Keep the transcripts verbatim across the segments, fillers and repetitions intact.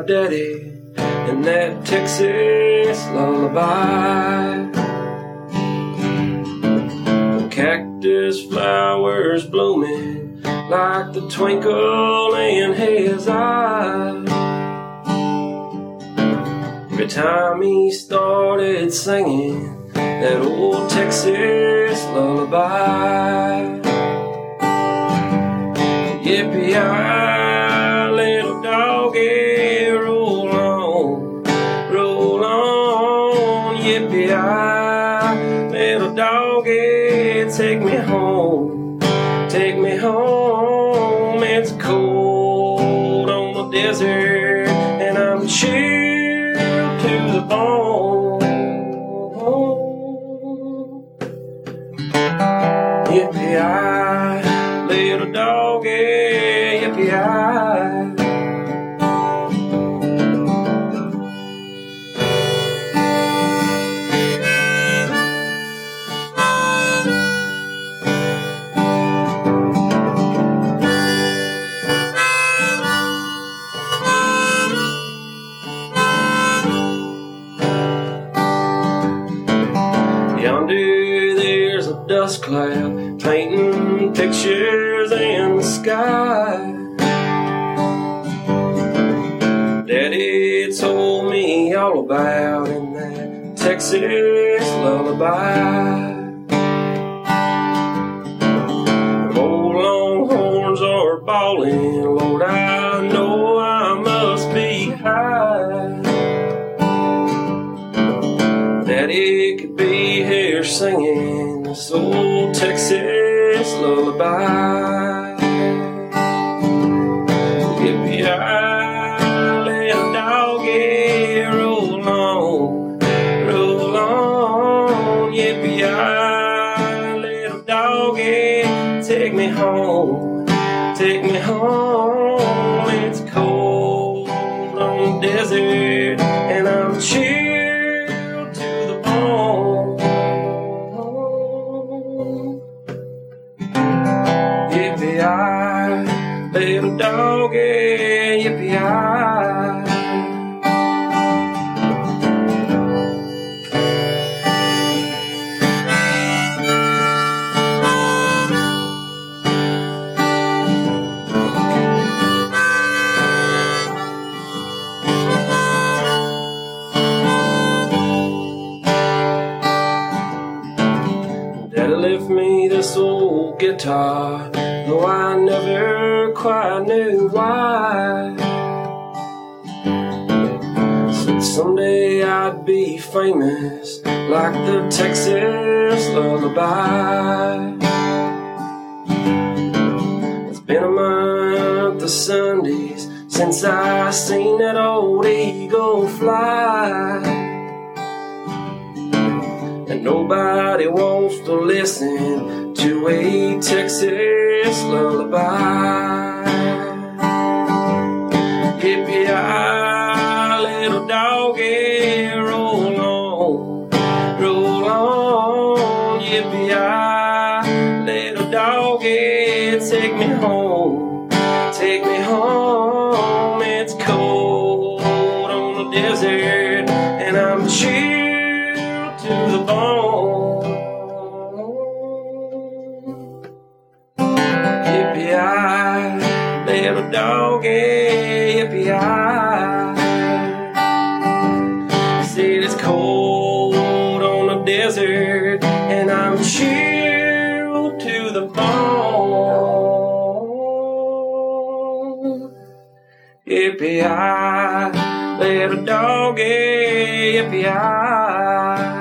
daddy in that Texas lullaby. Cactus flowers blooming like the twinkle in his eye. Every time he started singing that old Texas lullaby. Yippee-yi, little doggy, roll on, roll on. Yippee-yi, little doggy, take me home, take me home. It's cold on the desert and I'm chilled to the bone. Yippee-yi, little doggy, yippee-yi. Yonder there's a dust cloud painting pictures in the sky. Daddy told me all about in that Texas lullaby. The old longhorns are bawling, Lord, I know I must be high. Daddy could be here singing this old Texas lullaby. Yippee-yi, little doggy, roll on, roll on. Yippee-yi, little doggy, take me home, take me home. It's cold on the desert and I'm chilled to the bone. Yippee-yi, little doggy, yippee-yi. Daddy left me this old guitar, though I never quite knew why. Said someday I'd be famous like the Texas lullaby. It's been a month of Sundays since I seen that old eagle fly. And nobody wants to listen to a Texas lullaby. Yippee-yi, little doggy, roll on, roll on. Yippee-yi, little doggy, take me home, take me home. It's cold on the desert and I'm chilled to the bone. Yippee-yi, little doggy, yippee-yi. Said it's cold on the desert and I'm chilled to the bone. Yippee-yi, little doggy, yippee-yi.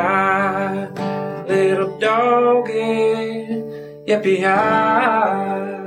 Yippee-yi, little doggy, yippee-yi.